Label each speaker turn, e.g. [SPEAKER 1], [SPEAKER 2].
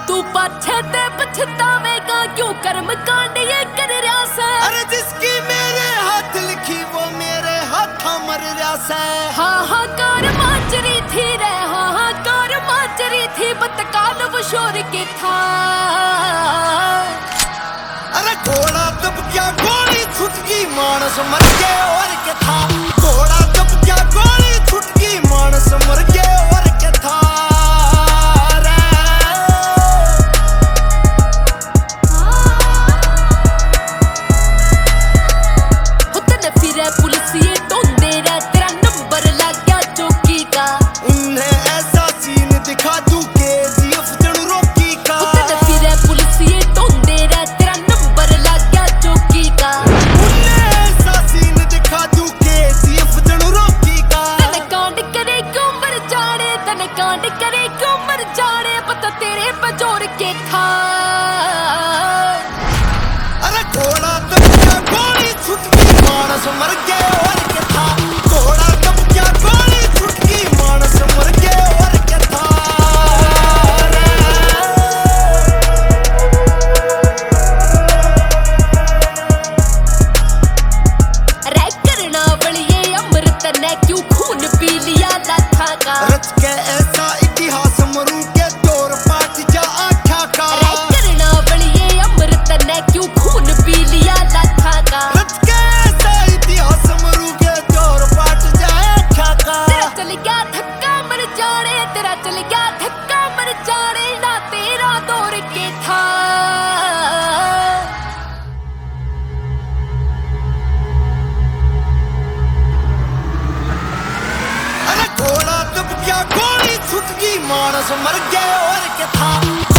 [SPEAKER 1] तू पाछे ते पछतावेगा क्यों कर्म कांड ये कर रहा से।
[SPEAKER 2] अरे जिसकी मेरे हाथ लिखी वो मेरे हाथों मर रहा से।
[SPEAKER 1] हाहाकार माचरी थी रे हाहाकार माचरी थी बतकाल वो शोर के था।
[SPEAKER 2] अरे घोड़ा दब गया गोली छूट गई मानस मर गए और क्या था। घोड़ा दब गया गोली छूट गई मानस मर गए और क्या था।
[SPEAKER 1] पुलिसिए ढूंढते रहे तेरा नंबर लग गया चौकी का।
[SPEAKER 2] उन्हें ऐसा सीन दिखा दूं के जीएफ जन रोकी का।
[SPEAKER 1] फिर पुलिसिए ढूंढते रहे तेरा नंबर लग गया चौकी का।
[SPEAKER 2] उन्हें ऐसा सीन दिखा दूं के जीएफ जन रोकी का।
[SPEAKER 1] तने कांड करे क्यों मर जाने तने कांड करे क्यों मर जाने पता तेरे पे जोर के था।
[SPEAKER 2] अरे घोड़ा दब गया गोली छूट गई मानस मर गए और क्या था। घोड़ा दब गया गोली छूट गई मानस मर गए और क्या था।
[SPEAKER 1] रे करना बलिए अमृत ने क्यों खून पी लिया लाथा का।
[SPEAKER 2] रच के ऐसा इतिहास मरू के तोर पाठ जा आठा का।
[SPEAKER 1] रे करना बलिए अमृत ने क्यों खून पी लिया लाथा का।
[SPEAKER 2] रच के ऐसा इतिहास मरू के तोर पाठ जा आठा का।
[SPEAKER 1] तेरा चल गया धक्का मर जाने तेरा चल गया धक्का मर जाने ना तेरा दौर के था।
[SPEAKER 2] अरे घोड़ा दब गया गोली छूट गई मानस मर गए और क्या था।